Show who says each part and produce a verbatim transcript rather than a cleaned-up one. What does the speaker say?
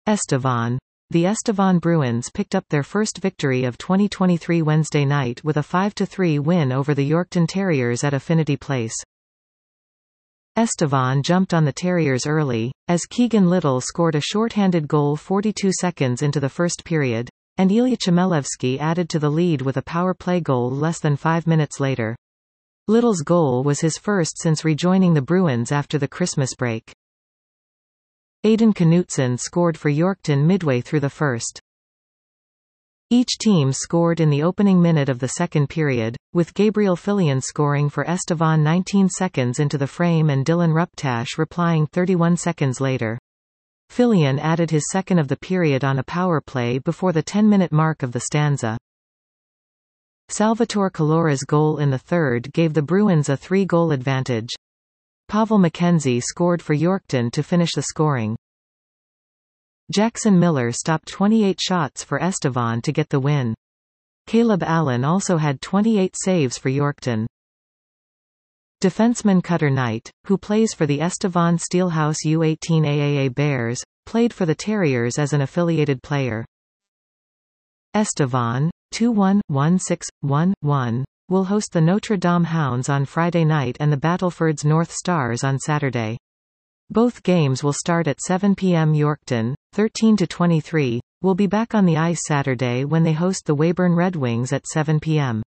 Speaker 1: Estevan. The Estevan Bruins picked up their first victory of twenty twenty-three Wednesday night with a five to three win over the Yorkton Terriers at Affinity Place. Estevan jumped on the Terriers early, as Keegan Little scored a shorthanded goal forty-two seconds into the first period, and Ilya Chmelevski added to the lead with a power play goal less than five minutes later. Little's goal was his first since rejoining the Bruins after the Christmas break. Aidan Knutson scored for Yorkton midway through the first. Each team scored in the opening minute of the second period, with Gabriel Filion scoring for Estevan nineteen seconds into the frame and Dylan Ruptash replying thirty-one seconds later. Filion added his second of the period on a power play before the ten-minute mark of the stanza. Salvatore Calora's goal in the third gave the Bruins a three-goal advantage. Pavel Mackenzie scored for Yorkton to finish the scoring. Jackson Miller stopped twenty-eight shots for Estevan to get the win. Caleb Allen also had twenty-eight saves for Yorkton. Defenseman Cutter Knight, who plays for the Estevan Steelhouse U eighteen A A A Bears, played for the Terriers as an affiliated player. Estevan, two one, one six, one one, will host the Notre Dame Hounds on Friday night and the Battlefords North Stars on Saturday. Both games will start at seven p m Yorkton, thirteen to twenty-three, will be back on the ice Saturday when they host the Weyburn Red Wings at seven p m